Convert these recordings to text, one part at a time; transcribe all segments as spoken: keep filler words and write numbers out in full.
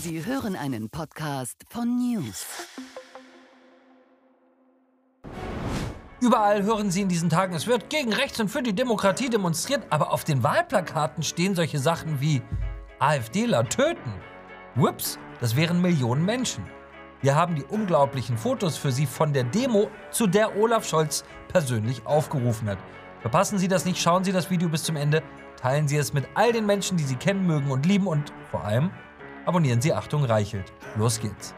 Sie hören einen Podcast von News. Überall hören Sie in diesen Tagen, es wird gegen rechts und für die Demokratie demonstriert, aber auf den Wahlplakaten stehen solche Sachen wie AfDler töten. Ups, das wären Millionen Menschen. Wir haben die unglaublichen Fotos für Sie von der Demo, zu der Olaf Scholz persönlich aufgerufen hat. Verpassen Sie das nicht, schauen Sie das Video bis zum Ende, teilen Sie es mit all den Menschen, die Sie kennen, mögen und lieben und vor allem abonnieren Sie Achtung Reichelt. Los geht's.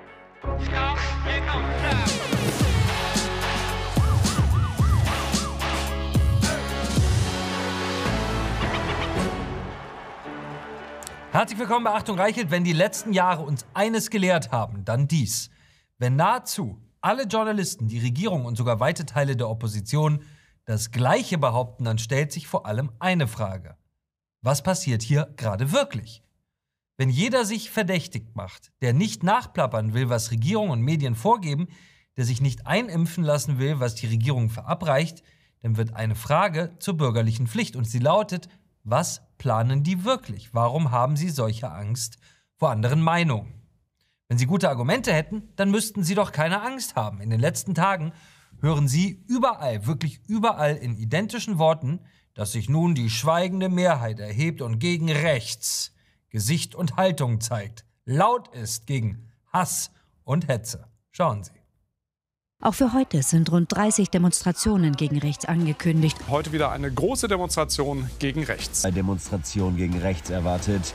Herzlich willkommen bei Achtung Reichelt. Wenn die letzten Jahre uns eines gelehrt haben, dann dies. Wenn nahezu alle Journalisten, die Regierung und sogar weite Teile der Opposition das Gleiche behaupten, dann stellt sich vor allem eine Frage. Was passiert hier gerade wirklich? Wenn jeder sich verdächtig macht, der nicht nachplappern will, was Regierung und Medien vorgeben, der sich nicht einimpfen lassen will, was die Regierung verabreicht, dann wird eine Frage zur bürgerlichen Pflicht und sie lautet: Was planen die wirklich? Warum haben sie solche Angst vor anderen Meinungen? Wenn sie gute Argumente hätten, dann müssten sie doch keine Angst haben. In den letzten Tagen hören Sie überall, wirklich überall in identischen Worten, dass sich nun die schweigende Mehrheit erhebt und gegen rechts Gesicht und Haltung zeigt, laut ist gegen Hass und Hetze. Schauen Sie. Auch für heute sind rund dreißig Demonstrationen gegen rechts angekündigt. Heute wieder eine große Demonstration gegen rechts. Eine Demonstration gegen rechts erwartet.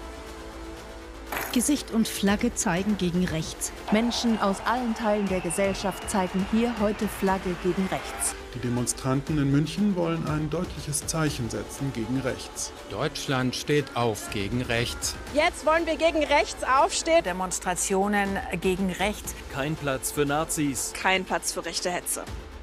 Gesicht und Flagge zeigen gegen rechts. Menschen aus allen Teilen der Gesellschaft zeigen hier heute Flagge gegen rechts. Die Demonstranten in München wollen ein deutliches Zeichen setzen gegen rechts. Deutschland steht auf gegen rechts. Jetzt wollen wir gegen rechts aufstehen. Demonstrationen gegen rechts. Kein Platz für Nazis. Kein Platz für rechte Hetze.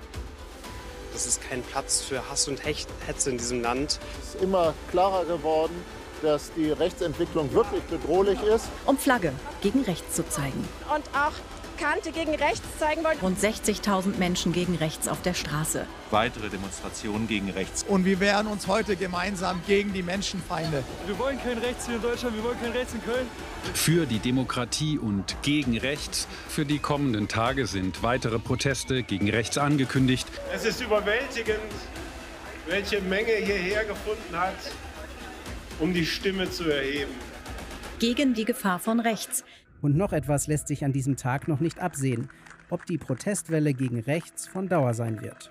Das ist kein Platz für Hass und Hetze in diesem Land. Es ist immer klarer geworden, dass die Rechtsentwicklung wirklich bedrohlich ist. Um Flagge gegen rechts zu zeigen. Und auch Kante gegen rechts zeigen wollen. Rund sechzigtausend Menschen gegen rechts auf der Straße. Weitere Demonstrationen gegen rechts. Und wir wehren uns heute gemeinsam gegen die Menschenfeinde. Wir wollen kein Rechts hier in Deutschland, wir wollen kein Rechts in Köln. Für die Demokratie und gegen rechts. Für die kommenden Tage sind weitere Proteste gegen rechts angekündigt. Es ist überwältigend, welche Menge hierher gefunden hat, um die Stimme zu erheben. Gegen die Gefahr von rechts. Und noch etwas lässt sich an diesem Tag noch nicht absehen, ob die Protestwelle gegen rechts von Dauer sein wird.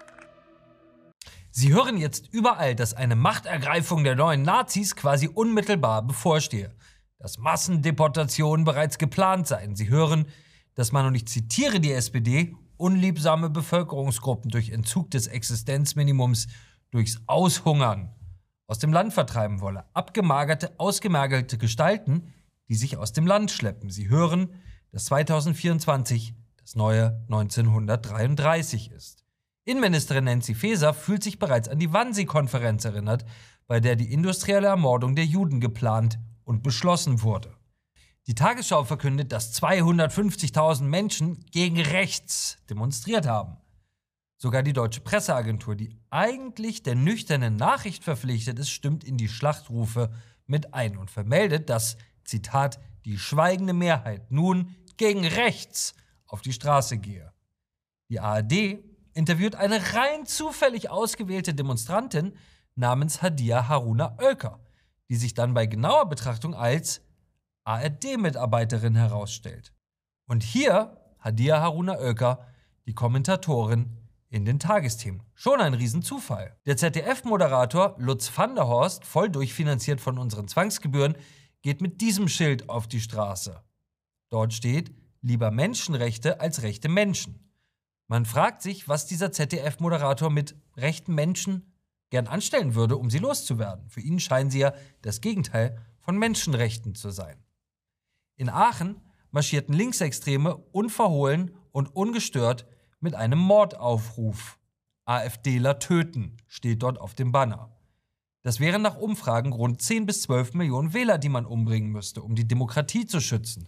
Sie hören jetzt überall, dass eine Machtergreifung der neuen Nazis quasi unmittelbar bevorstehe, dass Massendeportationen bereits geplant seien. Sie hören, dass man, und ich zitiere die S P D, unliebsame Bevölkerungsgruppen durch Entzug des Existenzminimums, durchs Aushungern aus dem Land vertreiben wolle. Abgemagerte, ausgemergelte Gestalten, die sich aus dem Land schleppen. Sie hören, dass zweitausendvierundzwanzig das neue neunzehnhundertdreiunddreißig ist. Innenministerin Nancy Faeser fühlt sich bereits an die Wannsee-Konferenz erinnert, bei der die industrielle Ermordung der Juden geplant und beschlossen wurde. Die Tagesschau verkündet, dass zweihundertfünfzigtausend Menschen gegen rechts demonstriert haben. Sogar die Deutsche Presseagentur, die eigentlich der nüchternen Nachricht verpflichtet ist, stimmt in die Schlachtrufe mit ein und vermeldet, dass, Zitat, die schweigende Mehrheit nun gegen rechts auf die Straße gehe. Die A R D interviewt eine rein zufällig ausgewählte Demonstrantin namens Hadia Haruna Oelker, die sich dann bei genauer Betrachtung als A R D-Mitarbeiterin herausstellt. Und hier Hadia Haruna Oelker, die Kommentatorin in den Tagesthemen. Schon ein Riesenzufall. Der Z D F-Moderator Lutz van der Horst, voll durchfinanziert von unseren Zwangsgebühren, geht mit diesem Schild auf die Straße. Dort steht: Lieber Menschenrechte als rechte Menschen. Man fragt sich, was dieser Z D F-Moderator mit rechten Menschen gern anstellen würde, um sie loszuwerden. Für ihn scheinen sie ja das Gegenteil von Menschenrechten zu sein. In Aachen marschierten Linksextreme unverhohlen und ungestört mit einem Mordaufruf. AfDler töten steht dort auf dem Banner. Das wären nach Umfragen rund zehn bis zwölf Millionen Wähler, die man umbringen müsste, um die Demokratie zu schützen.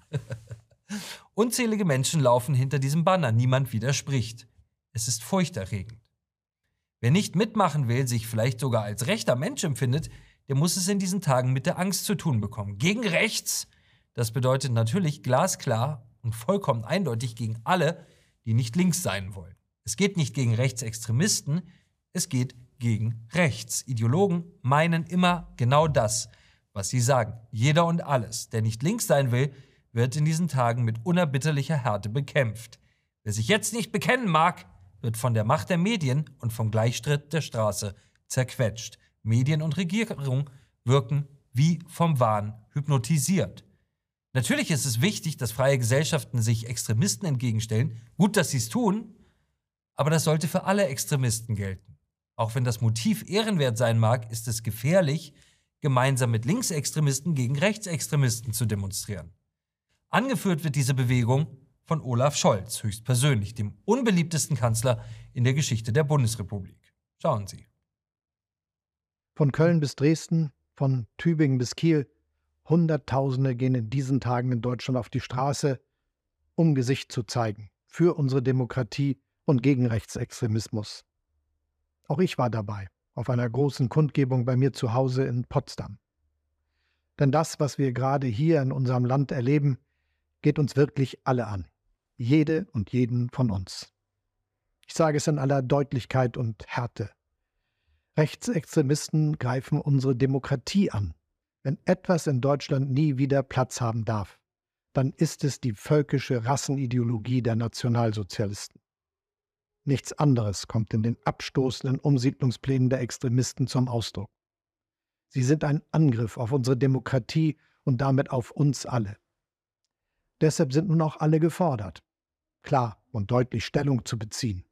Unzählige Menschen laufen hinter diesem Banner, niemand widerspricht. Es ist furchterregend. Wer nicht mitmachen will, sich vielleicht sogar als rechter Mensch empfindet, der muss es in diesen Tagen mit der Angst zu tun bekommen. Gegen rechts, Das bedeutet natürlich glasklar und vollkommen eindeutig gegen alle, die nicht links sein wollen. Es geht nicht gegen Rechtsextremisten, es geht gegen rechts. Ideologen meinen immer genau das, was sie sagen. Jeder und alles, der nicht links sein will, wird in diesen Tagen mit unerbitterlicher Härte bekämpft. Wer sich jetzt nicht bekennen mag, wird von der Macht der Medien und vom Gleichschritt der Straße zerquetscht. Medien und Regierung wirken wie vom Wahn hypnotisiert. Natürlich ist es wichtig, dass freie Gesellschaften sich Extremisten entgegenstellen. Gut, dass sie es tun, aber das sollte für alle Extremisten gelten. Auch wenn das Motiv ehrenwert sein mag, ist es gefährlich, gemeinsam mit Linksextremisten gegen Rechtsextremisten zu demonstrieren. Angeführt wird diese Bewegung von Olaf Scholz, höchstpersönlich, dem unbeliebtesten Kanzler in der Geschichte der Bundesrepublik. Schauen Sie. Von Köln bis Dresden, von Tübingen bis Kiel, Hunderttausende gehen in diesen Tagen in Deutschland auf die Straße, um Gesicht zu zeigen, für unsere Demokratie und gegen Rechtsextremismus. Auch ich war dabei, auf einer großen Kundgebung bei mir zu Hause in Potsdam. Denn das, was wir gerade hier in unserem Land erleben, geht uns wirklich alle an. Jede und jeden von uns. Ich sage es in aller Deutlichkeit und Härte. Rechtsextremisten greifen unsere Demokratie an. Wenn etwas in Deutschland nie wieder Platz haben darf, dann ist es die völkische Rassenideologie der Nationalsozialisten. Nichts anderes kommt in den abstoßenden Umsiedlungsplänen der Extremisten zum Ausdruck. Sie sind ein Angriff auf unsere Demokratie und damit auf uns alle. Deshalb sind nun auch alle gefordert, klar und deutlich Stellung zu beziehen.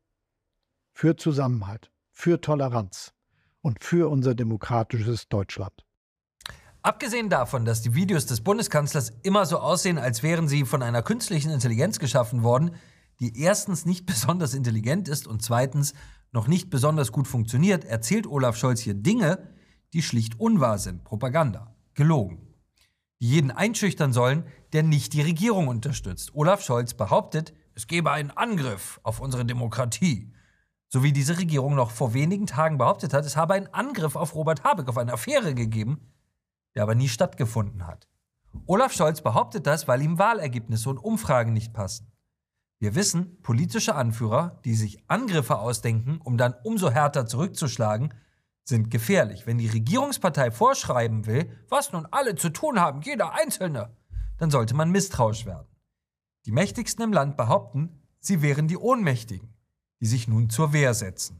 Für Zusammenhalt, für Toleranz und für unser demokratisches Deutschland. Abgesehen davon, dass die Videos des Bundeskanzlers immer so aussehen, als wären sie von einer künstlichen Intelligenz geschaffen worden, die erstens nicht besonders intelligent ist und zweitens noch nicht besonders gut funktioniert, erzählt Olaf Scholz hier Dinge, die schlicht unwahr sind, Propaganda, gelogen, die jeden einschüchtern sollen, der nicht die Regierung unterstützt. Olaf Scholz behauptet, es gebe einen Angriff auf unsere Demokratie. So wie diese Regierung noch vor wenigen Tagen behauptet hat, es habe einen Angriff auf Robert Habeck, auf eine Affäre gegeben, der aber nie stattgefunden hat. Olaf Scholz behauptet das, weil ihm Wahlergebnisse und Umfragen nicht passen. Wir wissen, politische Anführer, die sich Angriffe ausdenken, um dann umso härter zurückzuschlagen, sind gefährlich. Wenn die Regierungspartei vorschreiben will, was nun alle zu tun haben, jeder Einzelne, dann sollte man misstrauisch werden. Die Mächtigsten im Land behaupten, sie wären die Ohnmächtigen, die sich nun zur Wehr setzen.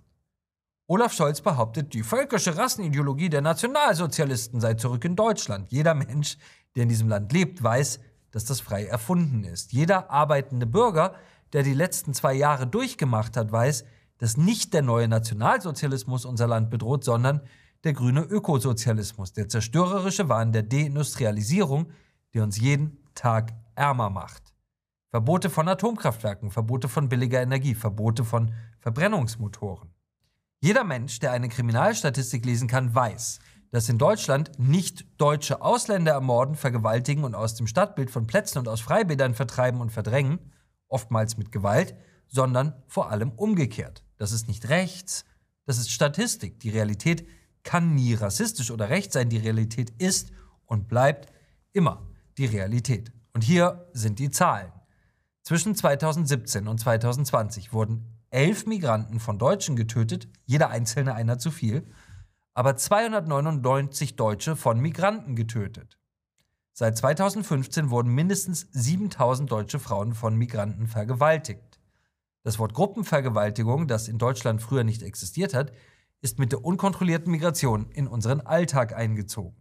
Olaf Scholz behauptet, die völkische Rassenideologie der Nationalsozialisten sei zurück in Deutschland. Jeder Mensch, der in diesem Land lebt, weiß, dass das frei erfunden ist. Jeder arbeitende Bürger, der die letzten zwei Jahre durchgemacht hat, weiß, dass nicht der neue Nationalsozialismus unser Land bedroht, sondern der grüne Ökosozialismus, der zerstörerische Wahn der Deindustrialisierung, der uns jeden Tag ärmer macht. Verbote von Atomkraftwerken, Verbote von billiger Energie, Verbote von Verbrennungsmotoren. Jeder Mensch, der eine Kriminalstatistik lesen kann, weiß, dass in Deutschland nicht deutsche Ausländer ermorden, vergewaltigen und aus dem Stadtbild von Plätzen und aus Freibädern vertreiben und verdrängen, oftmals mit Gewalt, sondern vor allem umgekehrt. Das ist nicht rechts, das ist Statistik. Die Realität kann nie rassistisch oder rechts sein. Die Realität ist und bleibt immer die Realität. Und hier sind die Zahlen. Zwischen zweitausendsiebzehn und zweitausendzwanzig wurden elf Migranten von Deutschen getötet, jeder einzelne einer zu viel, aber zweihundertneunundneunzig Deutsche von Migranten getötet. Seit zweitausendfünfzehn wurden mindestens siebentausend deutsche Frauen von Migranten vergewaltigt. Das Wort Gruppenvergewaltigung, das in Deutschland früher nicht existiert hat, ist mit der unkontrollierten Migration in unseren Alltag eingezogen.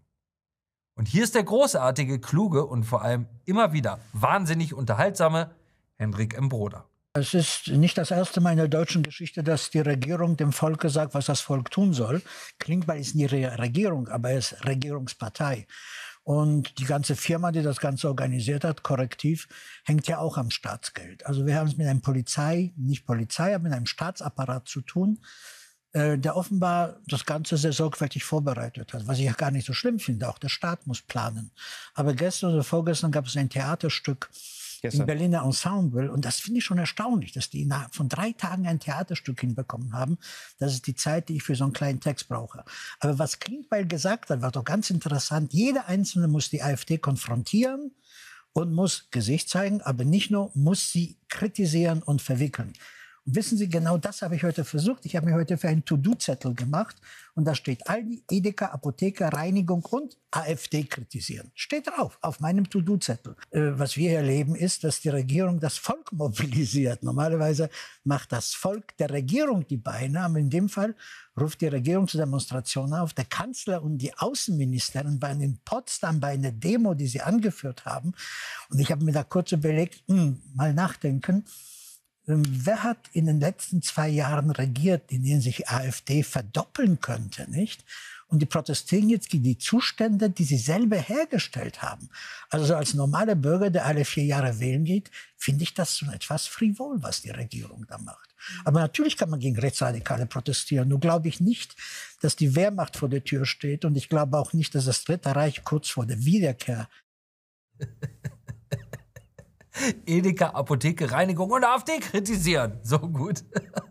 Und hier ist der großartige, kluge und vor allem immer wieder wahnsinnig unterhaltsame Hendrik M. Broder. Es ist nicht das erste Mal in der deutschen Geschichte, dass die Regierung dem Volke sagt, was das Volk tun soll. Klingt, weil es nicht Re Regierung, aber es ist Regierungspartei. Und die ganze Firma, die das Ganze organisiert hat, Korrektiv, hängt ja auch am Staatsgeld. Also wir haben es mit einem Polizei, nicht Polizei, aber mit einem Staatsapparat zu tun, äh, der offenbar das Ganze sehr sorgfältig vorbereitet hat. Was ich ja gar nicht so schlimm finde, auch der Staat muss planen. Aber gestern oder vorgestern gab es ein Theaterstück im Berliner Ensemble. Und das finde ich schon erstaunlich, dass die innerhalb von drei Tagen ein Theaterstück hinbekommen haben. Das ist die Zeit, die ich für so einen kleinen Text brauche. Aber was Klingbeil gesagt hat, war doch ganz interessant. Jeder Einzelne muss die AfD konfrontieren und muss Gesicht zeigen, aber nicht nur, muss sie kritisieren und verwickeln. Und wissen Sie, genau das habe ich heute versucht. Ich habe mir heute für einen To-Do-Zettel gemacht und da steht Aldi, Edeka, Apotheker, Reinigung und AfD kritisieren. Steht drauf, auf meinem To-Do-Zettel. Äh, was wir hier erleben, ist, dass die Regierung das Volk mobilisiert. Normalerweise macht das Volk der Regierung die Beine, aber in dem Fall ruft die Regierung zur Demonstration auf. Der Kanzler und die Außenministerin waren in Potsdam bei einer Demo, die sie angeführt haben. Und ich habe mir da kurz überlegt, mh, mal nachdenken, wer hat in den letzten zwei Jahren regiert, in denen sich AfD verdoppeln könnte, nicht? Und die protestieren jetzt gegen die Zustände, die sie selber hergestellt haben. Also als normaler Bürger, der alle vier Jahre wählen geht, finde ich das so etwas frivol, was die Regierung da macht. Aber natürlich kann man gegen Rechtsradikale protestieren. Nur glaube ich nicht, dass die Wehrmacht vor der Tür steht. Und ich glaube auch nicht, dass das Dritte Reich kurz vor der Wiederkehr Edeka, Apotheke, Reinigung und AfD kritisieren. So gut.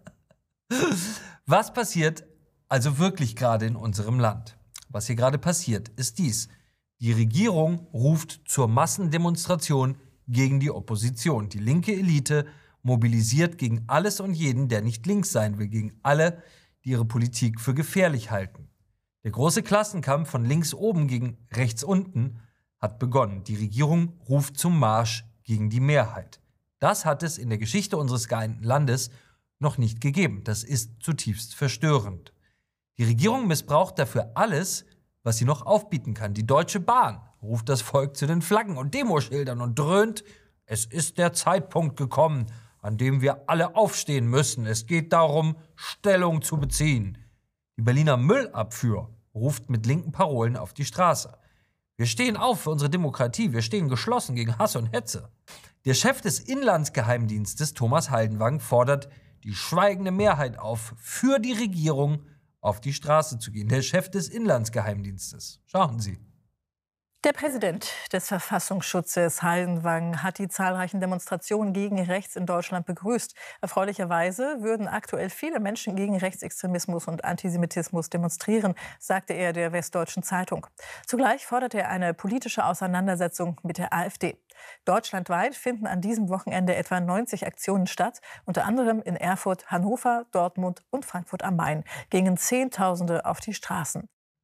Was passiert also wirklich gerade in unserem Land? Was hier gerade passiert, ist dies. Die Regierung ruft zur Massendemonstration gegen die Opposition. Die linke Elite mobilisiert gegen alles und jeden, der nicht links sein will, gegen alle, die ihre Politik für gefährlich halten. Der große Klassenkampf von links oben gegen rechts unten hat begonnen. Die Regierung ruft zum Marsch gegen die Mehrheit. Das hat es in der Geschichte unseres geeinten Landes noch nicht gegeben. Das ist zutiefst verstörend. Die Regierung missbraucht dafür alles, was sie noch aufbieten kann. Die Deutsche Bahn ruft das Volk zu den Flaggen und Demoschildern und dröhnt, es ist der Zeitpunkt gekommen, an dem wir alle aufstehen müssen. Es geht darum, Stellung zu beziehen. Die Berliner Müllabfuhr ruft mit linken Parolen auf die Straße. Wir stehen auf für unsere Demokratie, wir stehen geschlossen gegen Hass und Hetze. Der Chef des Inlandsgeheimdienstes, Thomas Haldenwang, fordert die schweigende Mehrheit auf, für die Regierung auf die Straße zu gehen. Der Chef des Inlandsgeheimdienstes. Schauen Sie. Der Präsident des Verfassungsschutzes Haldenwang hat die zahlreichen Demonstrationen gegen rechts in Deutschland begrüßt. Erfreulicherweise würden aktuell viele Menschen gegen Rechtsextremismus und Antisemitismus demonstrieren, sagte er der Westdeutschen Zeitung. Zugleich forderte er eine politische Auseinandersetzung mit der AfD. Deutschlandweit finden an diesem Wochenende etwa neunzig Aktionen statt, unter anderem in Erfurt, Hannover, Dortmund und Frankfurt am Main. Gingen Zehntausende auf die Straßen.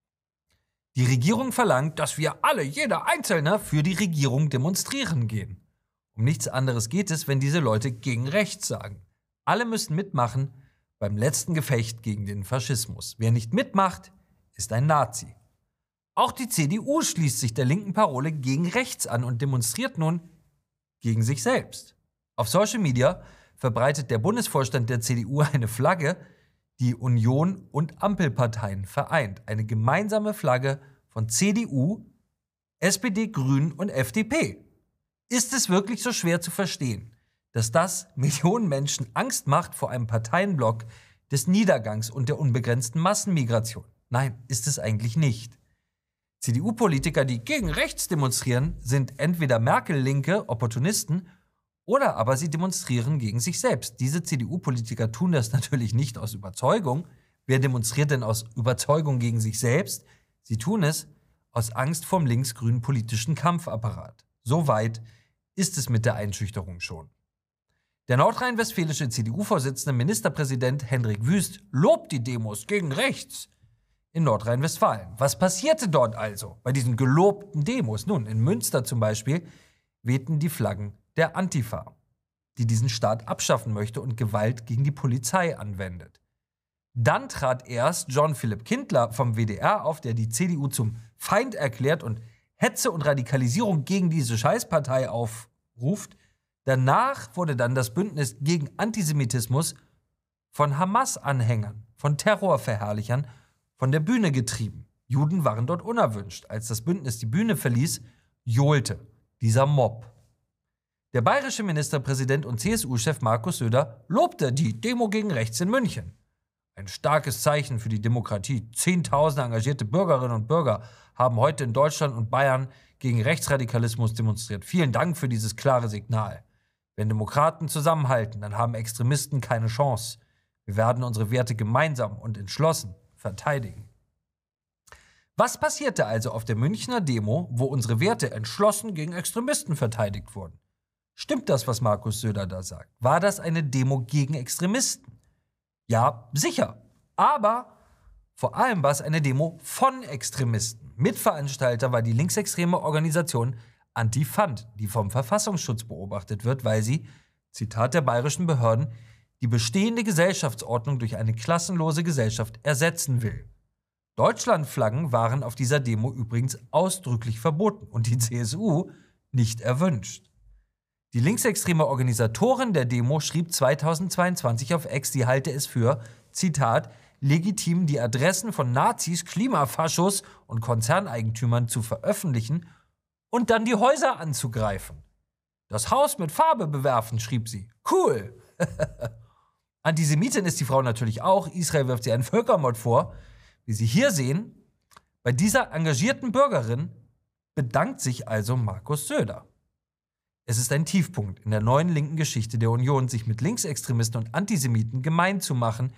Die Regierung verlangt, dass wir alle, jeder Einzelne, für die Regierung demonstrieren gehen. Um nichts anderes geht es, wenn diese Leute gegen rechts sagen. Alle müssen mitmachen beim letzten Gefecht gegen den Faschismus. Wer nicht mitmacht, ist ein Nazi. Auch die C D U schließt sich der linken Parole gegen rechts an und demonstriert nun gegen sich selbst. Auf Social Media verbreitet der Bundesvorstand der C D U eine Flagge, die Union und Ampelparteien vereint. Eine gemeinsame Flagge von C D U, S P D, Grünen und F D P. Ist es wirklich so schwer zu verstehen, dass das Millionen Menschen Angst macht vor einem Parteienblock des Niedergangs und der unbegrenzten Massenmigration? Nein, ist es eigentlich nicht. C D U-Politiker, die gegen rechts demonstrieren, sind entweder Merkel-linke Opportunisten oder aber sie demonstrieren gegen sich selbst. Diese C D U-Politiker tun das natürlich nicht aus Überzeugung. Wer demonstriert denn aus Überzeugung gegen sich selbst? Sie tun es aus Angst vorm linksgrünen politischen Kampfapparat. So weit ist es mit der Einschüchterung schon. Der nordrhein-westfälische C D U-Vorsitzende Ministerpräsident Hendrik Wüst lobt die Demos gegen rechts in Nordrhein-Westfalen. Was passierte dort also bei diesen gelobten Demos? Nun, in Münster zum Beispiel wehten die Flaggen der Antifa, die diesen Staat abschaffen möchte und Gewalt gegen die Polizei anwendet. Dann trat erst John Philipp Kindler vom W D R auf, der die C D U zum Feind erklärt und Hetze und Radikalisierung gegen diese Scheißpartei aufruft. Danach wurde dann das Bündnis gegen Antisemitismus von Hamas-Anhängern, von Terrorverherrlichern von der Bühne getrieben. Juden waren dort unerwünscht. Als das Bündnis die Bühne verließ, johlte dieser Mob. Der bayerische Ministerpräsident und C S U-Chef Markus Söder lobte die Demo gegen rechts in München. Ein starkes Zeichen für die Demokratie. Zehntausende engagierte Bürgerinnen und Bürger haben heute in Deutschland und Bayern gegen Rechtsradikalismus demonstriert. Vielen Dank für dieses klare Signal. Wenn Demokraten zusammenhalten, dann haben Extremisten keine Chance. Wir werden unsere Werte gemeinsam und entschlossen verteidigen. Was passierte also auf der Münchner Demo, wo unsere Werte entschlossen gegen Extremisten verteidigt wurden? Stimmt das, was Markus Söder da sagt? War das eine Demo gegen Extremisten? Ja, sicher. Aber vor allem war es eine Demo von Extremisten. Mitveranstalter war die linksextreme Organisation Antifand, die vom Verfassungsschutz beobachtet wird, weil sie, Zitat der bayerischen Behörden, die bestehende Gesellschaftsordnung durch eine klassenlose Gesellschaft ersetzen will. Deutschlandflaggen waren auf dieser Demo übrigens ausdrücklich verboten und die C S U nicht erwünscht. Die linksextreme Organisatorin der Demo schrieb zweitausendzweiundzwanzig auf X, sie halte es für, Zitat, legitim, die Adressen von Nazis, Klimafaschos und Konzerneigentümern zu veröffentlichen und dann die Häuser anzugreifen. Das Haus mit Farbe bewerfen, schrieb sie. Cool! Antisemitin ist die Frau natürlich auch. Israel wirft sie einen Völkermord vor. Wie Sie hier sehen, bei dieser engagierten Bürgerin bedankt sich also Markus Söder. Es ist ein Tiefpunkt in der neuen linken Geschichte der Union, sich mit Linksextremisten und Antisemiten gemein zu machen,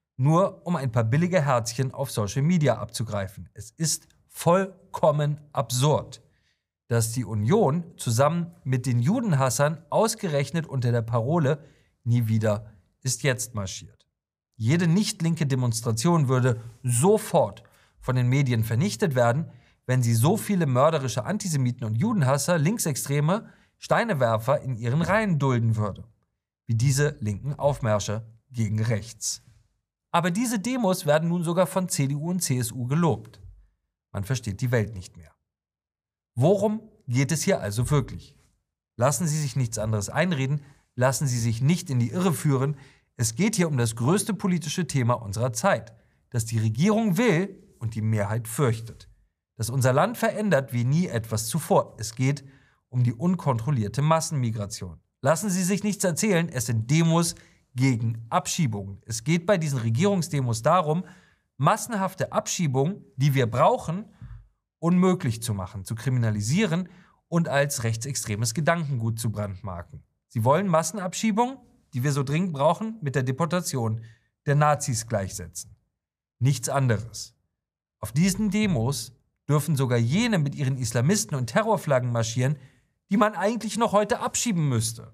nur um ein paar billige Herzchen auf Social Media abzugreifen. Es ist vollkommen absurd, dass die Union zusammen mit den Judenhassern ausgerechnet unter der Parole „Nie wieder ist jetzt" marschiert. Jede nicht-linke Demonstration würde sofort von den Medien vernichtet werden, wenn sie so viele mörderische Antisemiten und Judenhasser, Linksextreme, Steinewerfer in ihren Reihen dulden würde, wie diese linken Aufmärsche gegen rechts. Aber diese Demos werden nun sogar von C D U und C S U gelobt. Man versteht die Welt nicht mehr. Worum geht es hier also wirklich? Lassen Sie sich nichts anderes einreden, lassen Sie sich nicht in die Irre führen. Es geht hier um das größte politische Thema unserer Zeit, das die Regierung will und die Mehrheit fürchtet. Das unser Land verändert wie nie etwas zuvor. Es geht um die unkontrollierte Massenmigration. Lassen Sie sich nichts erzählen, es sind Demos gegen Abschiebungen. Es geht bei diesen Regierungsdemos darum, massenhafte Abschiebungen, die wir brauchen, unmöglich zu machen, zu kriminalisieren und als rechtsextremes Gedankengut zu brandmarken. Sie wollen Massenabschiebungen, die wir so dringend brauchen, mit der Deportation der Nazis gleichsetzen. Nichts anderes. Auf diesen Demos dürfen sogar jene mit ihren Islamisten und Terrorflaggen marschieren, die man eigentlich noch heute abschieben müsste.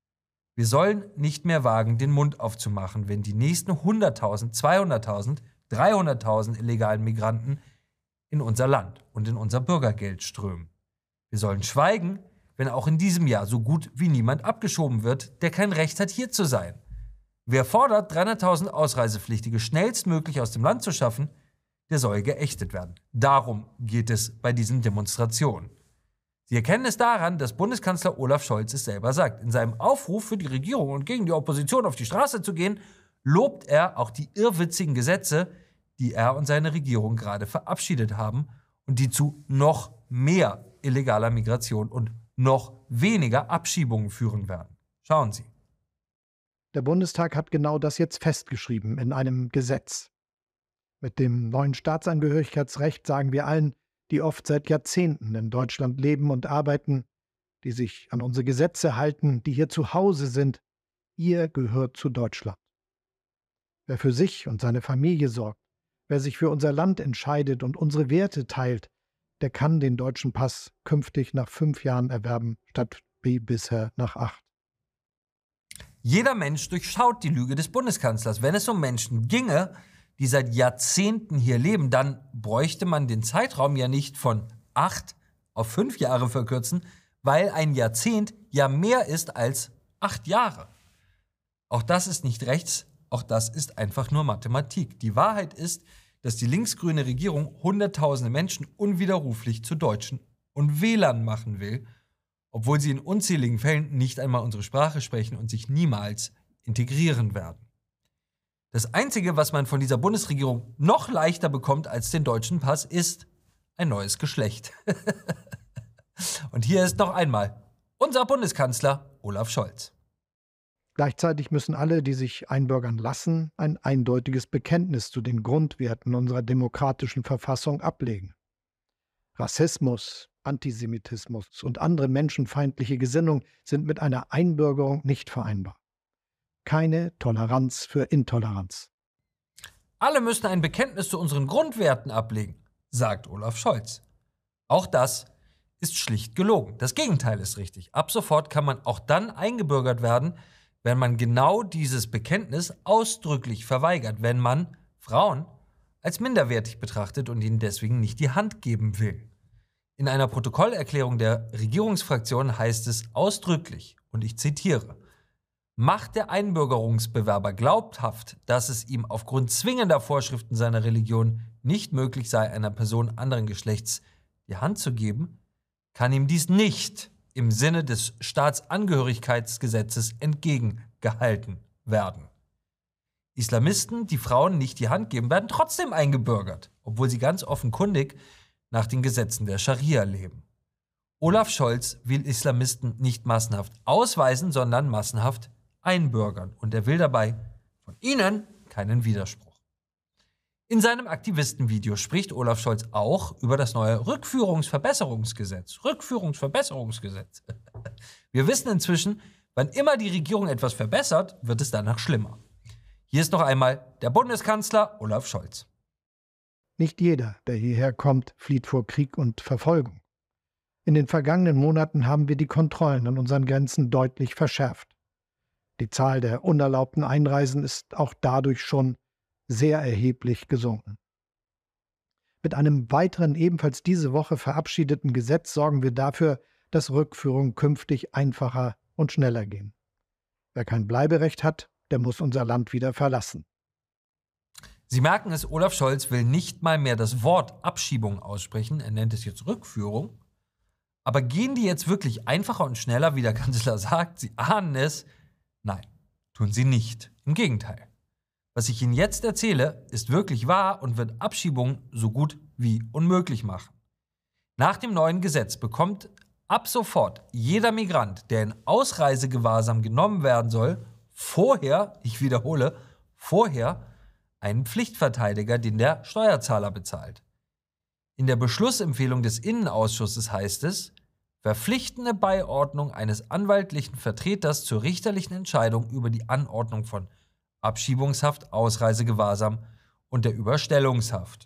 Wir sollen nicht mehr wagen, den Mund aufzumachen, wenn die nächsten hunderttausend, zweihunderttausend, dreihunderttausend illegalen Migranten in unser Land und in unser Bürgergeld strömen. Wir sollen schweigen, wenn auch in diesem Jahr so gut wie niemand abgeschoben wird, der kein Recht hat, hier zu sein. Wer fordert, dreihunderttausend Ausreisepflichtige schnellstmöglich aus dem Land zu schaffen, der soll geächtet werden. Darum geht es bei diesen Demonstrationen. Sie erkennen es daran, dass Bundeskanzler Olaf Scholz es selber sagt. In seinem Aufruf für die Regierung und gegen die Opposition auf die Straße zu gehen, lobt er auch die irrwitzigen Gesetze, die er und seine Regierung gerade verabschiedet haben und die zu noch mehr illegaler Migration und noch weniger Abschiebungen führen werden. Schauen Sie. Der Bundestag hat genau das jetzt festgeschrieben in einem Gesetz. Mit dem neuen Staatsangehörigkeitsrecht sagen wir allen, die oft seit Jahrzehnten in Deutschland leben und arbeiten, die sich an unsere Gesetze halten, die hier zu Hause sind, ihr gehört zu Deutschland. Wer für sich und seine Familie sorgt, wer sich für unser Land entscheidet und unsere Werte teilt, der kann den deutschen Pass künftig nach fünf Jahren erwerben, statt wie bisher nach acht. Jeder Mensch durchschaut die Lüge des Bundeskanzlers. Wenn es um Menschen ginge, die seit Jahrzehnten hier leben, dann bräuchte man den Zeitraum ja nicht von acht auf fünf Jahre verkürzen, weil ein Jahrzehnt ja mehr ist als acht Jahre. Auch das ist nicht rechts, auch das ist einfach nur Mathematik. Die Wahrheit ist, dass die linksgrüne Regierung hunderttausende Menschen unwiderruflich zu Deutschen und Wählern machen will, obwohl sie in unzähligen Fällen nicht einmal unsere Sprache sprechen und sich niemals integrieren werden. Das Einzige, was man von dieser Bundesregierung noch leichter bekommt als den deutschen Pass, ist ein neues Geschlecht. Und hier ist noch einmal unser Bundeskanzler Olaf Scholz. Gleichzeitig müssen alle, die sich einbürgern lassen, ein eindeutiges Bekenntnis zu den Grundwerten unserer demokratischen Verfassung ablegen. Rassismus, Antisemitismus und andere menschenfeindliche Gesinnungen sind mit einer Einbürgerung nicht vereinbar. Keine Toleranz für Intoleranz. Alle müssen ein Bekenntnis zu unseren Grundwerten ablegen. sagt Olaf Scholz. Auch das ist schlicht gelogen. Das Gegenteil ist richtig. Ab sofort kann man auch dann eingebürgert werden, wenn man genau dieses Bekenntnis ausdrücklich verweigert, wenn man Frauen als minderwertig betrachtet und ihnen deswegen nicht die Hand geben will. In einer Protokollerklärung der Regierungsfraktion heißt es ausdrücklich, und ich zitiere: Macht der Einbürgerungsbewerber glaubhaft, dass es ihm aufgrund zwingender Vorschriften seiner Religion nicht möglich sei, einer Person anderen Geschlechts die Hand zu geben, kann ihm dies nicht im Sinne des Staatsangehörigkeitsgesetzes entgegengehalten werden. Islamisten, die Frauen nicht die Hand geben, werden trotzdem eingebürgert, obwohl sie ganz offenkundig nach den Gesetzen der Scharia leben. Olaf Scholz will Islamisten nicht massenhaft ausweisen, sondern massenhaft einbürgern. Und er will dabei von ihnen keinen Widerspruch. In seinem Aktivistenvideo spricht Olaf Scholz auch über das neue Rückführungsverbesserungsgesetz. Rückführungsverbesserungsgesetz. Wir wissen inzwischen, wann immer die Regierung etwas verbessert, wird es danach schlimmer. Hier ist noch einmal der Bundeskanzler Olaf Scholz. Nicht jeder, der hierher kommt, flieht vor Krieg und Verfolgung. In den vergangenen Monaten haben wir die Kontrollen an unseren Grenzen deutlich verschärft. Die Zahl der unerlaubten Einreisen ist auch dadurch schon sehr erheblich gesunken. Mit einem weiteren, ebenfalls diese Woche verabschiedeten Gesetz sorgen wir dafür, dass Rückführungen künftig einfacher und schneller gehen. Wer kein Bleiberecht hat, der muss unser Land wieder verlassen. Sie merken es, Olaf Scholz will nicht mal mehr das Wort Abschiebung aussprechen, er nennt es jetzt Rückführung. Aber gehen die jetzt wirklich einfacher und schneller, wie der Kanzler sagt? Sie ahnen es. Nein, tun sie nicht. Im Gegenteil. Was ich Ihnen jetzt erzähle, ist wirklich wahr und wird Abschiebungen so gut wie unmöglich machen. Nach dem neuen Gesetz bekommt ab sofort jeder Migrant, der in Ausreisegewahrsam genommen werden soll, vorher, ich wiederhole, vorher einen Pflichtverteidiger, den der Steuerzahler bezahlt. In der Beschlussempfehlung des Innenausschusses heißt es: verpflichtende Beiordnung eines anwaltlichen Vertreters zur richterlichen Entscheidung über die Anordnung von Abschiebungshaft, Ausreisegewahrsam und der Überstellungshaft.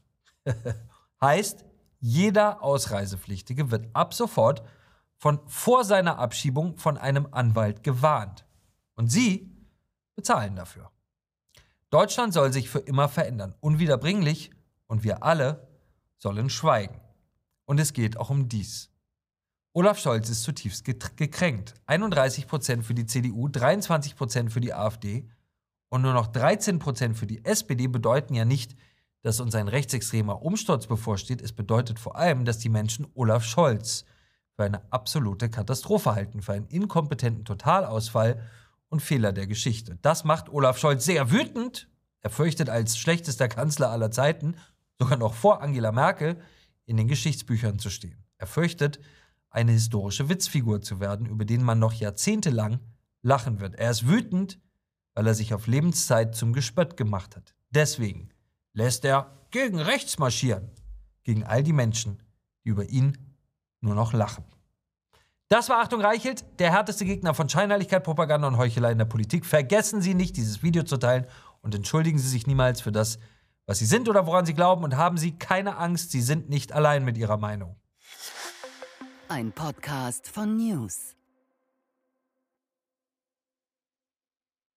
Heißt, jeder Ausreisepflichtige wird ab sofort von vor seiner Abschiebung von einem Anwalt gewarnt. Und Sie bezahlen dafür. Deutschland soll sich für immer verändern, unwiederbringlich, und wir alle sollen schweigen. Und es geht auch um dies. Olaf Scholz ist zutiefst gekränkt. einunddreißig Prozent für die C D U, dreiundzwanzig Prozent für die AfD und nur noch dreizehn Prozent für die S P D bedeuten ja nicht, dass uns ein rechtsextremer Umsturz bevorsteht. Es bedeutet vor allem, dass die Menschen Olaf Scholz für eine absolute Katastrophe halten, für einen inkompetenten Totalausfall und Fehler der Geschichte. Das macht Olaf Scholz sehr wütend. Er fürchtet, als schlechtester Kanzler aller Zeiten, sogar noch vor Angela Merkel, in den Geschichtsbüchern zu stehen. Er fürchtet, eine historische Witzfigur zu werden, über den man noch jahrzehntelang lachen wird. Er ist wütend, weil er sich auf Lebenszeit zum Gespött gemacht hat. Deswegen lässt er gegen rechts marschieren, gegen all die Menschen, die über ihn nur noch lachen. Das war Achtung Reichelt, der härteste Gegner von Scheinheiligkeit, Propaganda und Heuchelei in der Politik. Vergessen Sie nicht, dieses Video zu teilen und entschuldigen Sie sich niemals für das, was Sie sind oder woran Sie glauben, und haben Sie keine Angst, Sie sind nicht allein mit Ihrer Meinung. Ein Podcast von News.